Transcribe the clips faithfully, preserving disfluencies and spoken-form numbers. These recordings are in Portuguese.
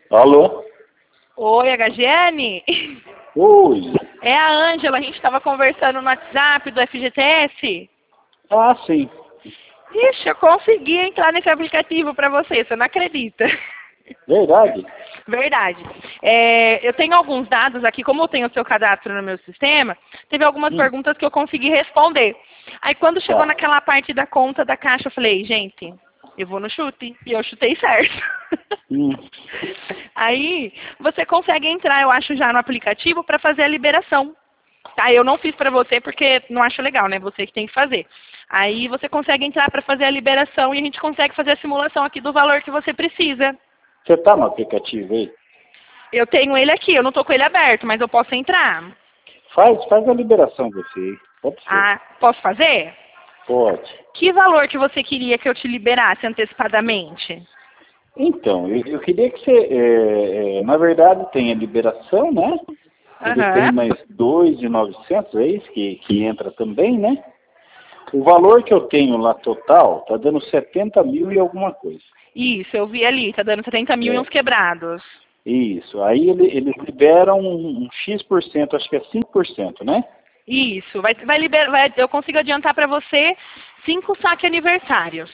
Alô? Oi, H G N? Oi. É a Ângela, a gente estava conversando no WhatsApp do F G T S. Ah, sim. Ixi, eu consegui entrar nesse aplicativo para você, você não acredita. Verdade? Verdade. É, eu tenho alguns dados aqui, como eu tenho o seu cadastro no meu sistema, teve algumas Hum. perguntas que eu consegui responder. Aí quando chegou Tá. naquela parte da conta da caixa, eu falei, gente, eu vou no chute. E eu chutei certo. Hum. Aí você consegue entrar, eu acho, já no aplicativo para fazer a liberação. Tá, eu não fiz para você porque não acho legal, né? Você que tem que fazer. Aí você consegue entrar para fazer a liberação e a gente consegue fazer a simulação aqui do valor que você precisa. Você tá no aplicativo aí? Eu tenho ele aqui, eu não tô com ele aberto, mas eu posso entrar. Faz, faz a liberação você aí. Pode ser. Ah, posso fazer? Pode. Que valor que você queria que eu te liberasse antecipadamente? Então, eu, eu queria que você, é, é, na verdade, tem a liberação, né? Ele Aham. tem mais dois de novecentos, é isso que, que entra também, né? O valor que eu tenho lá total tá dando setenta mil e alguma coisa. Isso, eu vi ali, tá dando setenta mil e É. uns quebrados. Isso. Aí ele, eles liberam um, um X por cento, acho que é cinco por cento, né? Isso, vai, vai liber, vai, eu consigo adiantar para você cinco saque aniversários.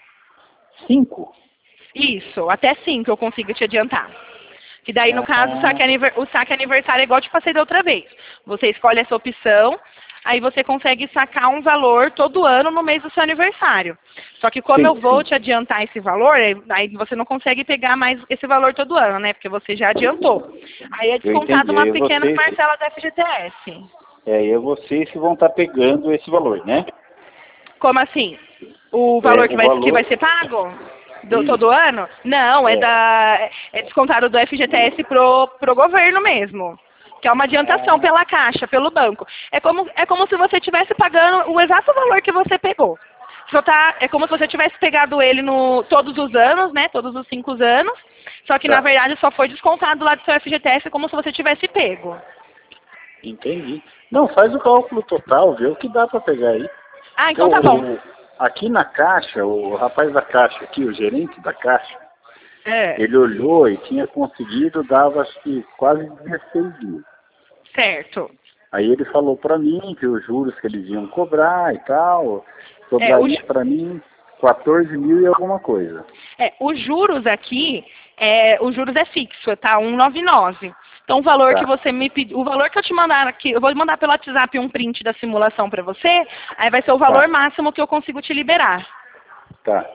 Cinco? Isso, até cinco eu consigo te adiantar. Que daí, no caso, o Ah, saque, aniver- o saque aniversário é igual eu te passei da outra vez. Você escolhe essa opção, aí você consegue sacar um valor todo ano no mês do seu aniversário. Só que como sim, eu vou sim. te adiantar esse valor, aí aí você não consegue pegar mais esse valor todo ano, né? Porque você já adiantou. Aí é Eu descontado entendi. uma Aí pequena vocês, parcela da F G T S. é, aí é vocês que vão estar pegando esse valor, né? Como assim? O É, valor que o vai, que vai valor. ser pago? Do, todo Isso. ano? Não, é, É. da, é descontado do F G T S pro, pro governo mesmo. Que é uma adiantação Ah, pela caixa, pelo banco. É como, é como se você estivesse pagando o exato valor que você pegou. Só tá, é como se você tivesse pegado ele no, todos os anos, né? Todos os cinco anos. Só que, na tá. verdade, só foi descontado lá do seu F G T S como se você tivesse pego. Entendi. Não, faz o cálculo total, vê o que dá para pegar aí. Ah, Porque então tá bom. o, o- aqui na caixa, o rapaz da caixa aqui, o gerente da caixa, É, ele olhou e tinha conseguido, dava acho que quase dezesseis mil. certo. Aí ele falou para mim que os juros que eles iam cobrar e tal, É, o, sobraria para mim quatorze mil e alguma coisa. É, os juros aqui, é, os juros é fixo, tá? cento e noventa e nove. Então o valor que Tá, você me pediu, o valor que eu te mandar aqui, eu vou mandar pelo WhatsApp um print da simulação para você, aí vai ser o valor tá, máximo que eu consigo te liberar, tá.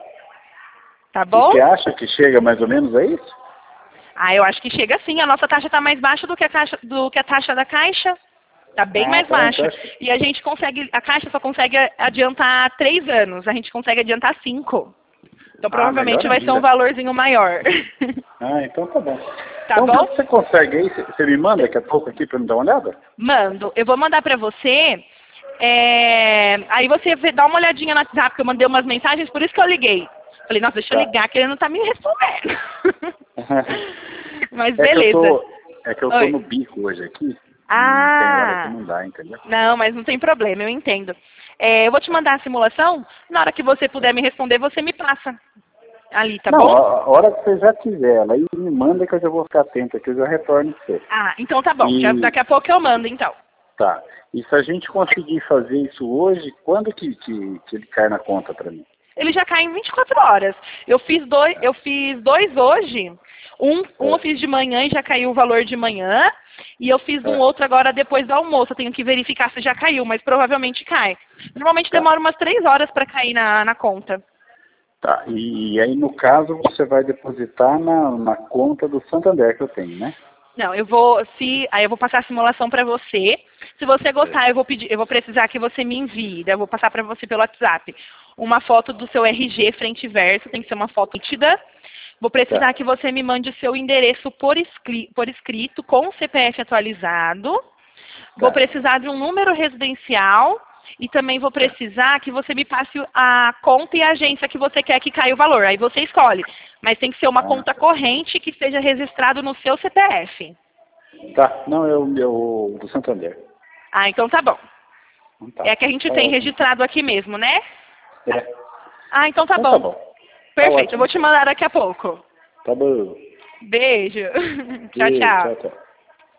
tá E bom? você acha que chega mais ou menos a isso? Ah, eu acho que chega sim, a nossa taxa está mais baixa do que a taxa, do que a taxa da Caixa. Tá bem Ah, mais tá, então baixa. acho que... E a gente consegue, a Caixa só consegue adiantar três anos, a gente consegue adiantar cinco. Então Ah, melhor provavelmente vai ser um ainda. valorzinho maior. Ah, então tá bom. Tá Então vê bom? se você consegue aí, você você me manda daqui a pouco aqui para me dar uma olhada? Mando. Eu vou mandar pra você. é, Aí você vê- dá uma olhadinha no WhatsApp, que eu mandei umas mensagens, por isso que eu liguei. Falei, nossa, deixa eu Tá. ligar, que ele não tá me respondendo. Mas É que eu beleza. tô, é que eu tô Oi. no bico hoje aqui e tem hora que Ah, não dá, entendeu? não, mas não tem problema, eu entendo. É, eu vou te mandar a simulação, na hora que você puder me responder, você me passa ali, tá Não, bom? a, a hora que você já tiver ela aí, me manda que eu já vou ficar atento aqui, eu já retorno pra você. Ah, então tá bom. Já, E daqui a pouco eu mando, então. tá. E se a gente conseguir fazer isso hoje, quando que, que, que ele cai na conta pra mim? Ele já cai em vinte e quatro horas. Eu fiz dois, eu fiz dois hoje. Um, um eu É, fiz de manhã e já caiu o valor de manhã. E eu fiz um é, outro agora depois do almoço. Eu tenho que verificar se já caiu, mas provavelmente cai. Normalmente tá. demora umas três horas para cair na, na conta. Tá. E, e aí, no caso, você vai depositar na, na conta do Santander que eu tenho, né? Não, eu vou, se, aí eu vou passar a simulação para você. Se você gostar, eu vou pedir, eu vou precisar que você me envie, daí eu vou passar para você pelo WhatsApp, uma foto do seu R G frente e verso, tem que ser uma foto nítida. Vou Tá. precisar que você me mande o seu endereço por, escri- por escrito com o C P F atualizado. Vou Tá. precisar de um número residencial e também vou precisar que você me passe a conta e a agência que você quer que caia o valor. Aí você escolhe. Mas tem que ser uma Ah, conta corrente que seja registrado no seu C P F. tá. Não, é o meu do Santander. Ah, então tá bom. Então tá. É a que a gente Tá tem ótimo. registrado aqui mesmo, né? É. Ah, então tá Então tá bom. bom. Tá Perfeito, eu ótimo. vou te mandar daqui a pouco. Tá bom. Beijo. Tchau, Beijo, tchau. tchau, tchau.